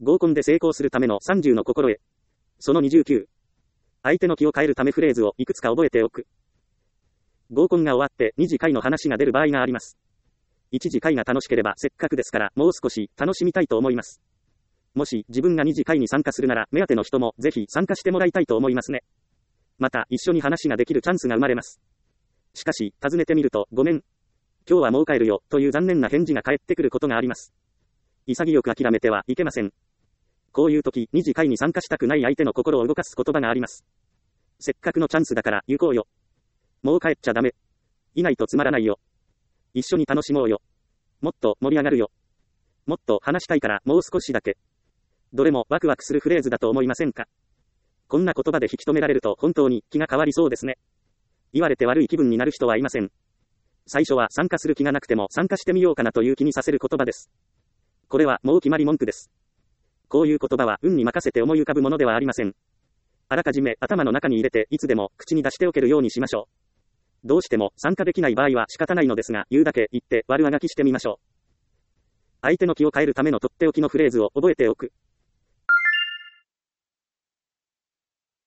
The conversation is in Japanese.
合コンで成功するための30の心得。その29。相手の気を変えるためフレーズをいくつか覚えておく。合コンが終わって2次会の話が出る場合があります。1次会が楽しければせっかくですからもう少し楽しみたいと思います。もし自分が2次会に参加するなら目当ての人もぜひ参加してもらいたいと思いますね。また一緒に話ができるチャンスが生まれます。しかし尋ねてみるとごめん。今日はもう帰るよという残念な返事が返ってくることがあります。潔く諦めてはいけません。こういう時、2次会に参加したくない相手の心を動かす言葉があります。せっかくのチャンスだから行こうよ。もう帰っちゃダメ。いないとつまらないよ。一緒に楽しもうよ。もっと盛り上がるよ。もっと話したいからもう少しだけ。どれもワクワクするフレーズだと思いませんか？こんな言葉で引き止められると本当に気が変わりそうですね。言われて悪い気分になる人はいません。最初は参加する気がなくても参加してみようかなという気にさせる言葉です。これはもう決まり文句です。こういう言葉は運に任せて思い浮かぶものではありません。あらかじめ頭の中に入れていつでも口に出しておけるようにしましょう。どうしても参加できない場合は仕方ないのですが、言うだけ言って悪あがきしてみましょう。相手の気を変えるためのとっておきのフレーズを覚えておく。